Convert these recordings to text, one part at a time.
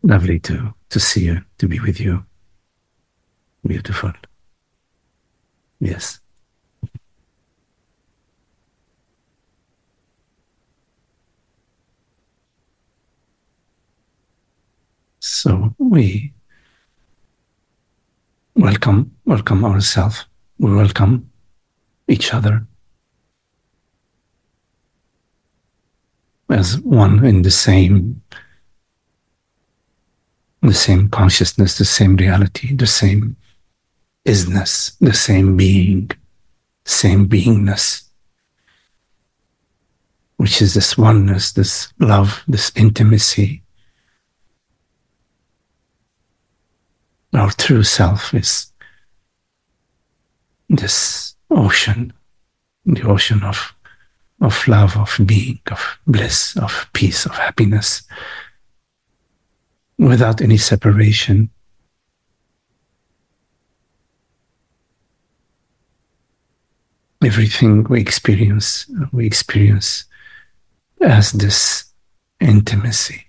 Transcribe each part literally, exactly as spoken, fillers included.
Lovely to, to see you, to be with you. Beautiful. Yes. So we welcome, welcome ourselves. We welcome each other as one in the same, the same consciousness, the same reality, the same isness, the same being, same beingness, which is this oneness, this love, this intimacy. Our true self is this ocean, the ocean of, of love, of being, of bliss, of peace, of happiness, without any separation. Everything we experience, we experience as this intimacy.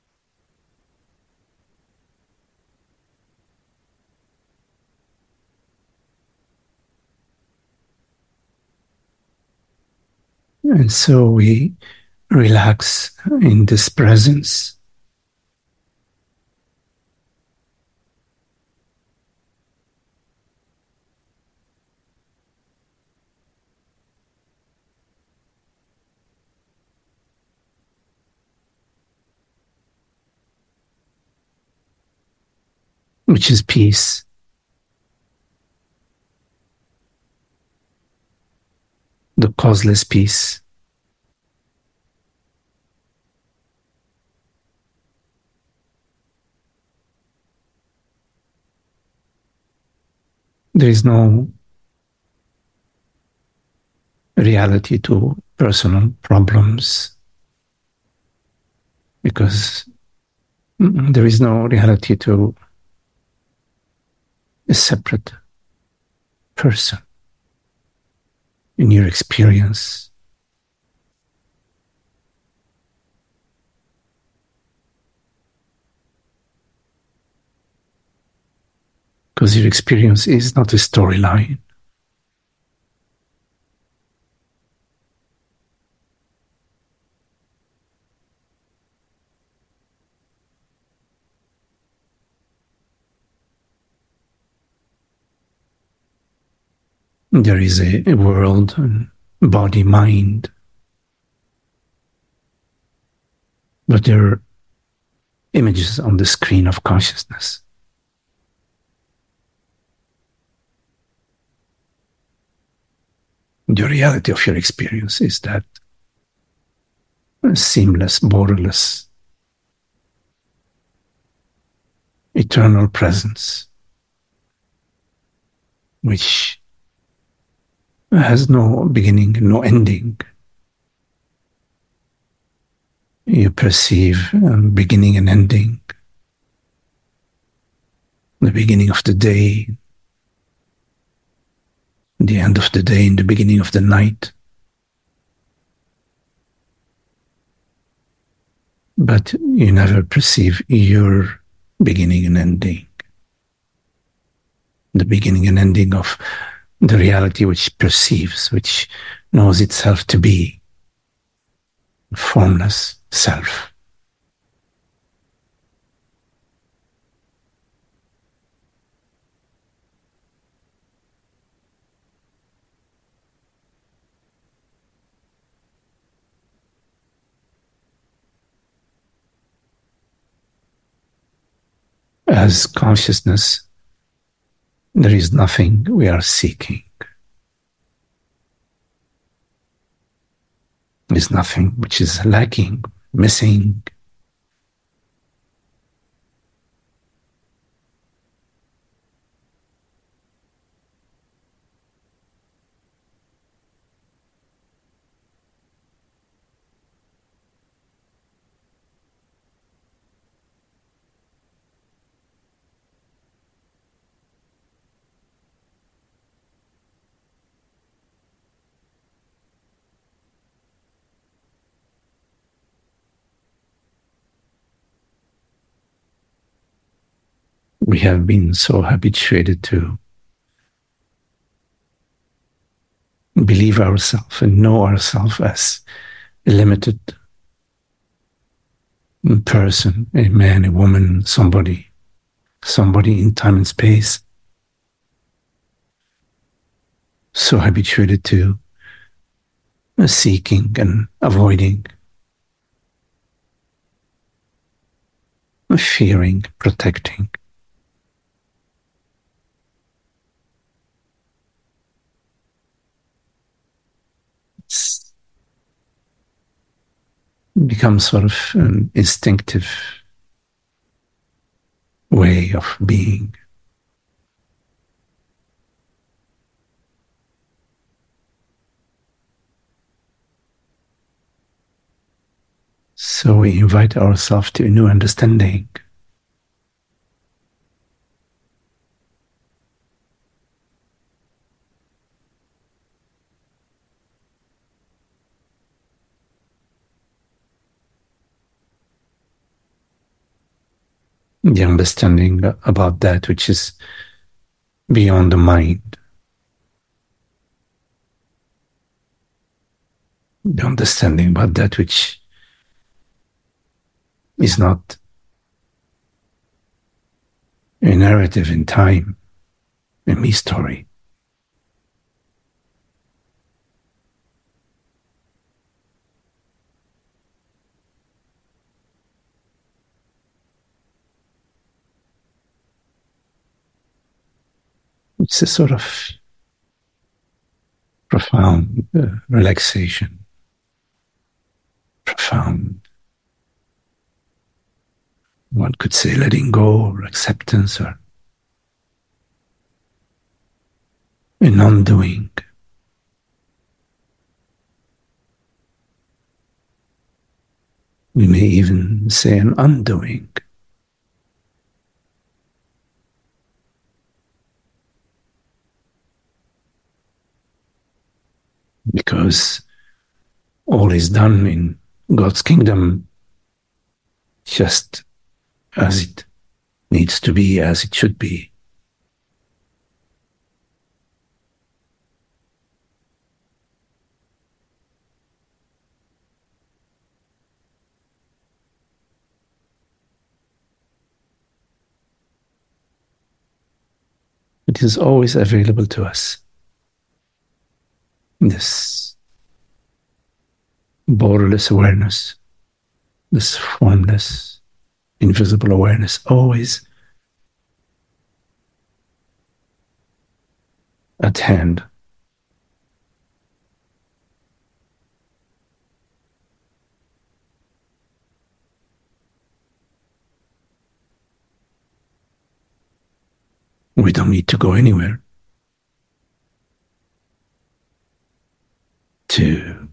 And so we relax in this presence. Which is peace. The causeless peace. There is no reality to personal problems because there is no reality to a separate person in your experience. Because your experience is not a storyline. There is a, a world, and body, mind, but there are images on the screen of consciousness. The reality of your experience is that seamless, borderless, eternal presence, which has no beginning, no ending. You perceive um, beginning and ending, the beginning of the day, the end of the day, and the beginning of the night. But you never perceive your beginning and ending, the beginning and ending of the reality which perceives, which knows itself to be formless self. As consciousness, there is nothing we are seeking. There is nothing which is lacking, missing. We have been so habituated to believe ourselves and know ourselves as a limited person, a man, a woman, somebody, somebody in time and space. So habituated to seeking and avoiding, fearing, protecting. It's become sort of an instinctive way of being. So we invite ourselves to a new understanding. The understanding about that which is beyond the mind. The understanding about that which is not a narrative in time, a me story. It's a sort of profound uh, relaxation, profound, one could say, letting go or acceptance or a non-doing. We may even say an undoing. Because all is done in God's kingdom just as it needs to be, as it should be. It is always available to us. This borderless awareness, this formless, invisible awareness, always at hand. We don't need to go anywhere to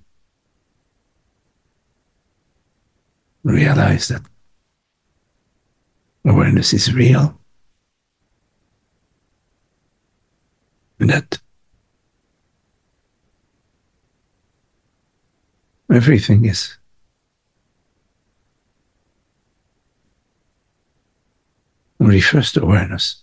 realize that awareness is real and that everything is refers to awareness.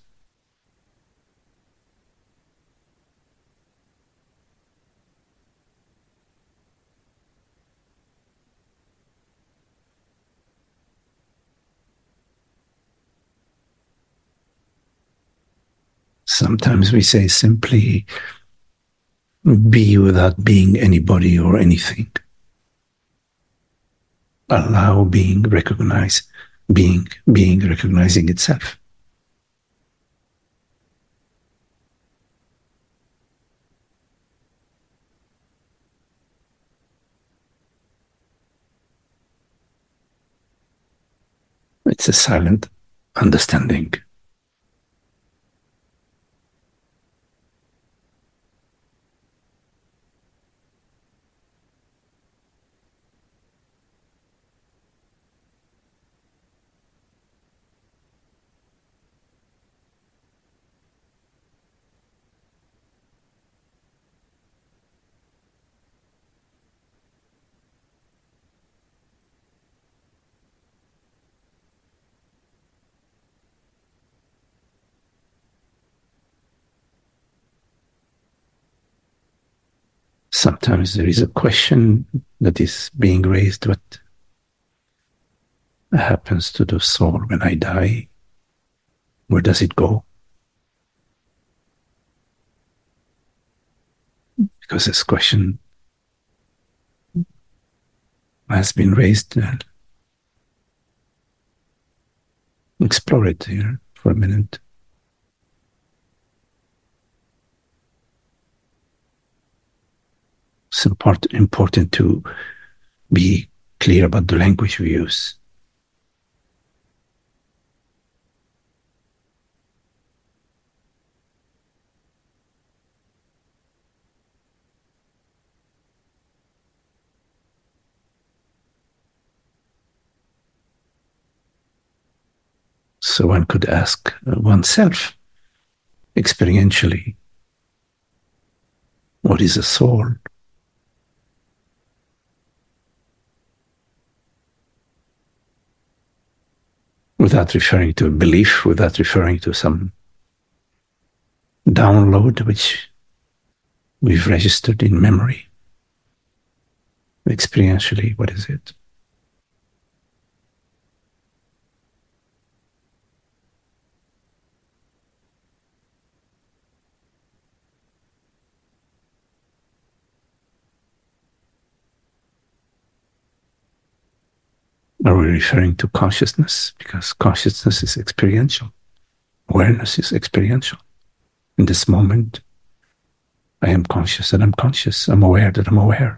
Sometimes we say simply be without being anybody or anything. Allow being recognized, being, being recognizing itself. It's a silent understanding. Sometimes there is a question that is being raised: what happens to the soul when I die? Where does it go? Because this question has been raised. And explore it here for a minute. It's important, important to be clear about the language we use. So one could ask oneself experientially, what is a soul? Without referring to a belief, without referring to some download which we've registered in memory. Experientially, what is it? Are we referring to consciousness? Because consciousness is experiential. Awareness is experiential. In this moment, I am conscious that I'm conscious. I'm aware that I'm aware.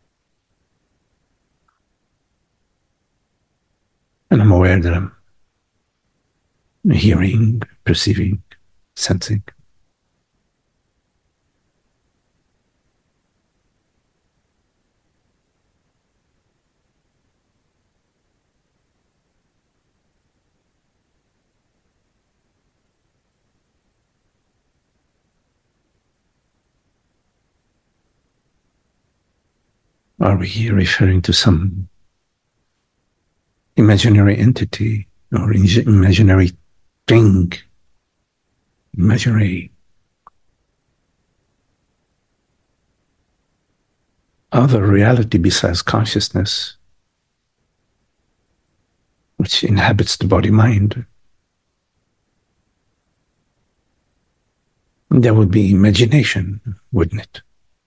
And I'm aware that I'm hearing, perceiving, sensing. Are we here referring to some imaginary entity or imaginary thing, imaginary other reality besides consciousness, which inhabits the body-mind? That would be imagination, wouldn't it?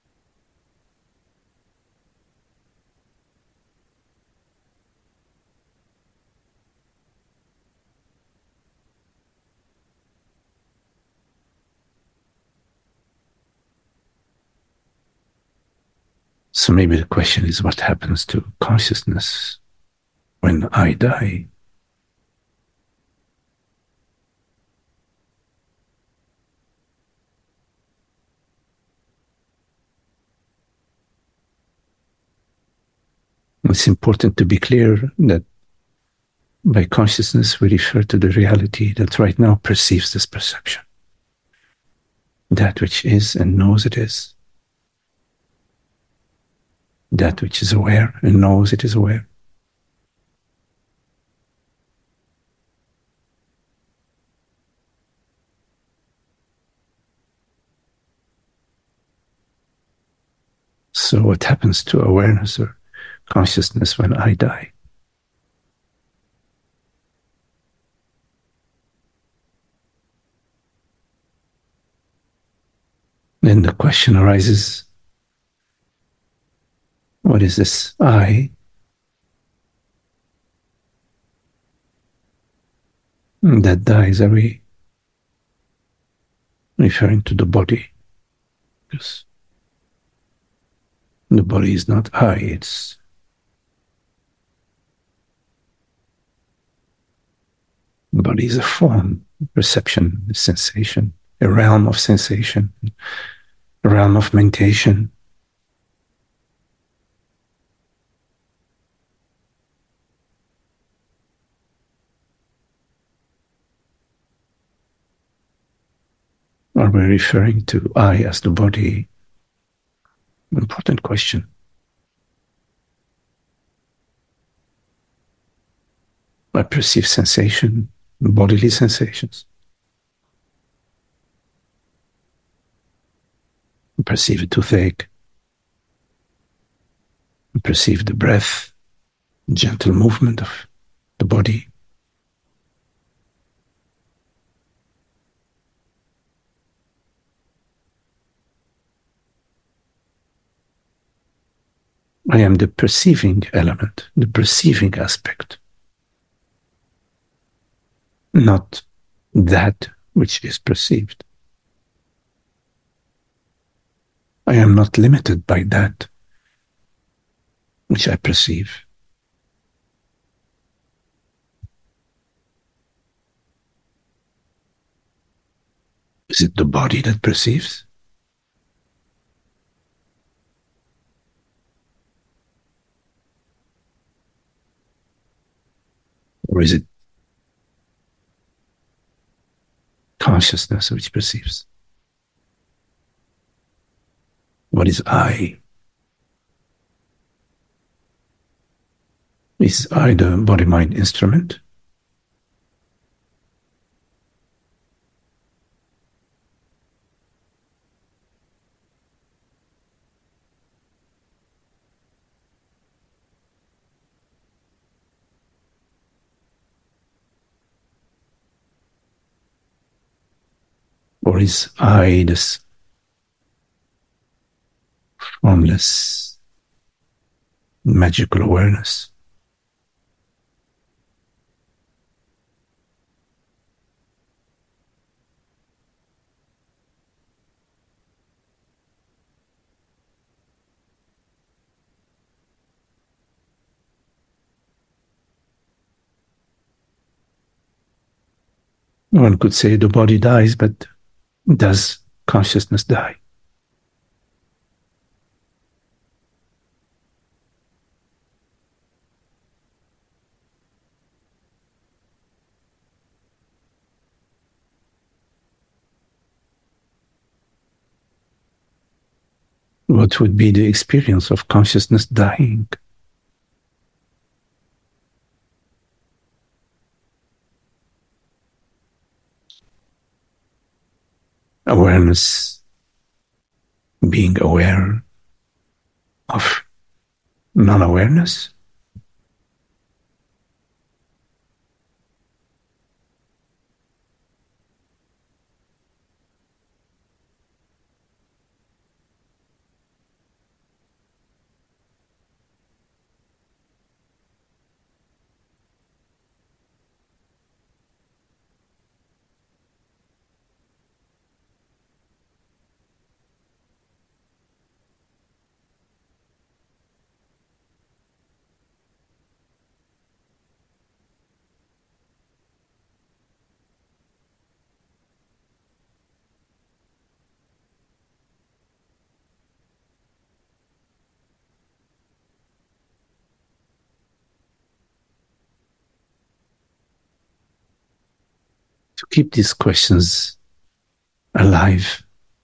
So maybe the question is, what happens to consciousness when I die? It's important to be clear that by consciousness we refer to the reality that right now perceives this perception. That which is and knows it is. That which is aware and knows it is aware. So what happens to awareness or consciousness when I die? Then the question arises, what is this I that dies? Are we referring to the body? Because the body is not I, it's the body is a form, perception, sensation, a realm of sensation, a realm of mentation. Are we referring to I as the body? Important question. I perceive sensation, bodily sensations. I perceive a toothache. perceive the breath, gentle movement of the body. I am the perceiving element, the perceiving aspect, not that which is perceived. I am not limited by that which I perceive. Is it the body that perceives? Or is it consciousness which perceives? What is I? Is I the body-mind instrument? Or is I this formless, magical awareness? One could say the body dies, but does consciousness die? What would be the experience of consciousness dying? Awareness, being aware of non-awareness? To keep these questions alive,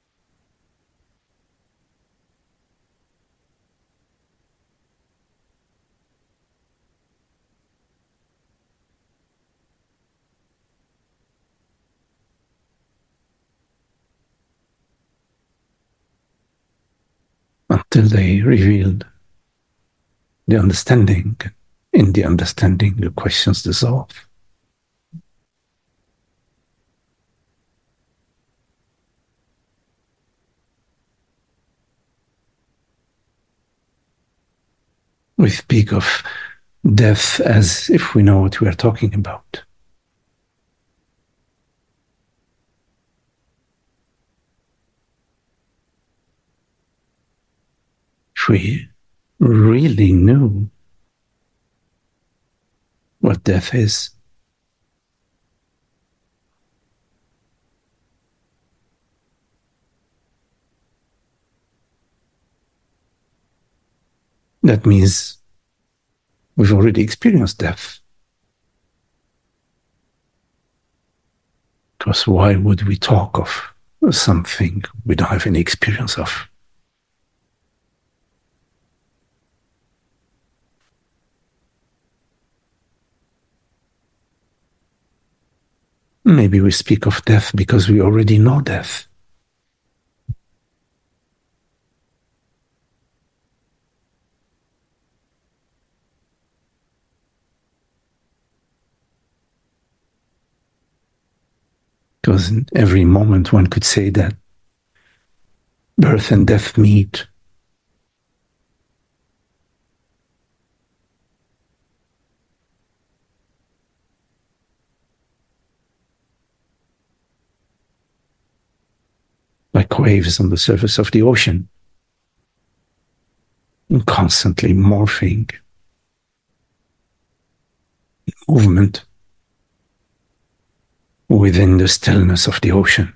until they revealed the understanding. In the understanding, the questions dissolve. We speak of death as if we know what we are talking about. If we really knew what death is, that means we've already experienced death. Because why would we talk of something we don't have any experience of? Maybe we speak of death because we already know death. Because in every moment one could say that birth and death meet. Like waves on the surface of the ocean, constantly morphing, movement within the stillness of the ocean.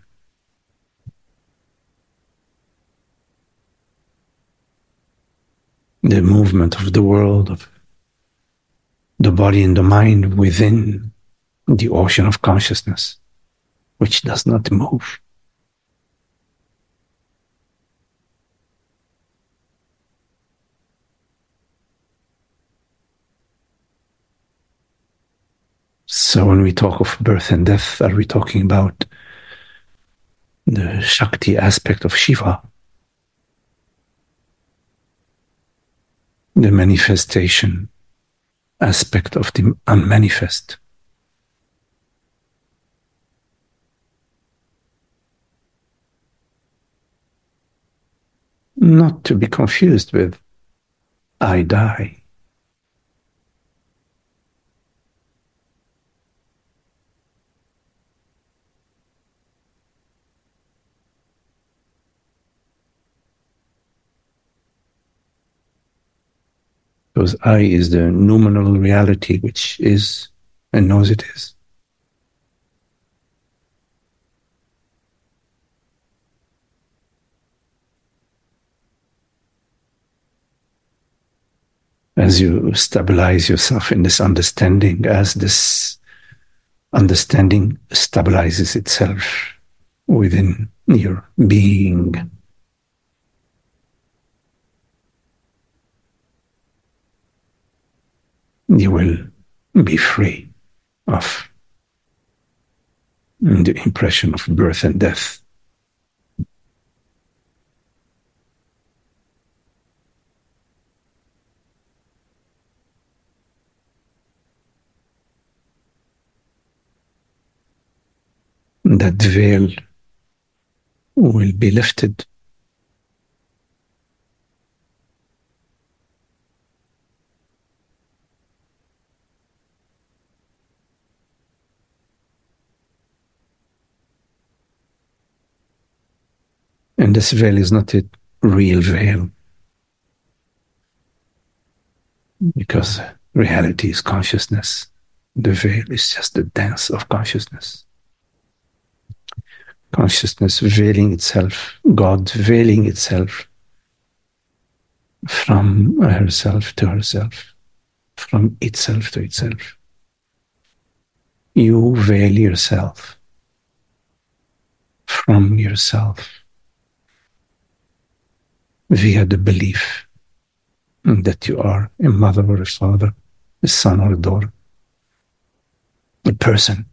The movement of the world, of the body and the mind within the ocean of consciousness, which does not move. So when we talk of birth and death, are we talking about the Shakti aspect of Shiva, the manifestation aspect of the unmanifest? Not to be confused with I die. Because I is the noumenal reality which is and knows it is. As you stabilize yourself in this understanding, as this understanding stabilizes itself within your being, you will be free of the impression of birth and death. That veil will be lifted. And this veil is not a real veil, because reality is consciousness. The veil is just the dance of consciousness. Consciousness veiling itself, God veiling itself from herself to herself, from itself to itself. You veil yourself from yourself via the belief that you are a mother or a father, a son or a daughter, a person.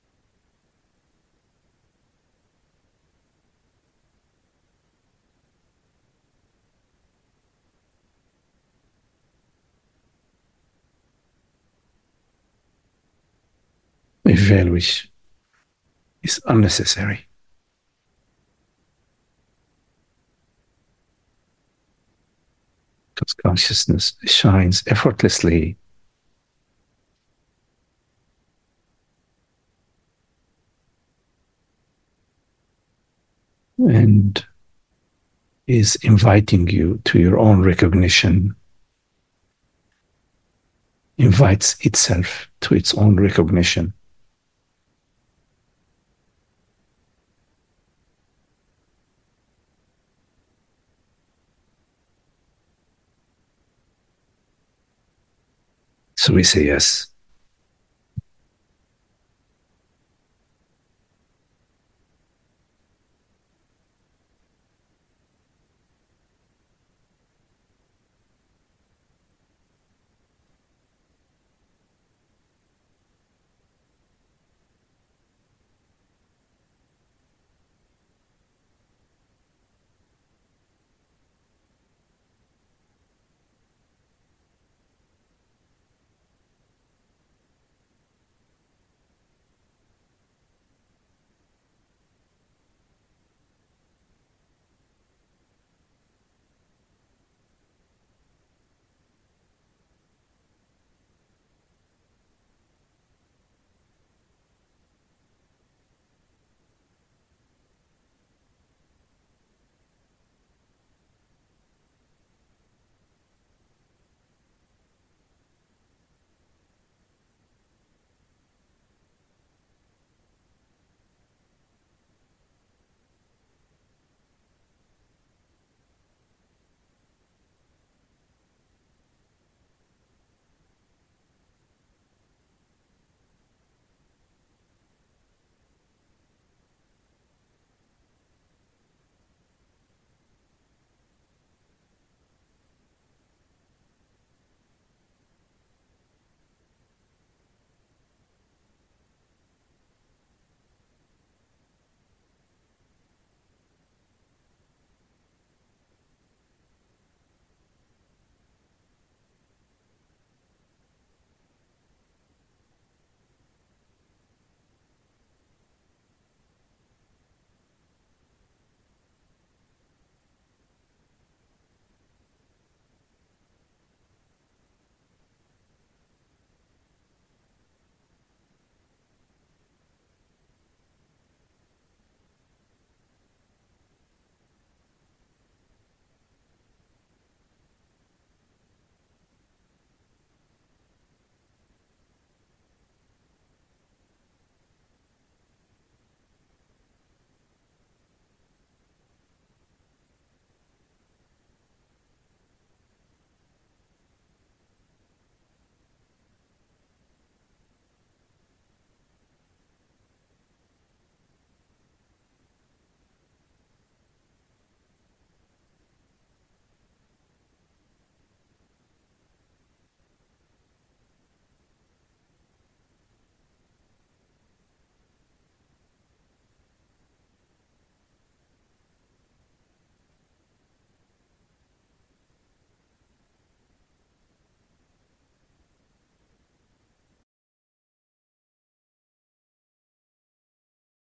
A veil which is unnecessary. Because consciousness shines effortlessly and is inviting you to your own recognition, invites itself to its own recognition. So we say yes.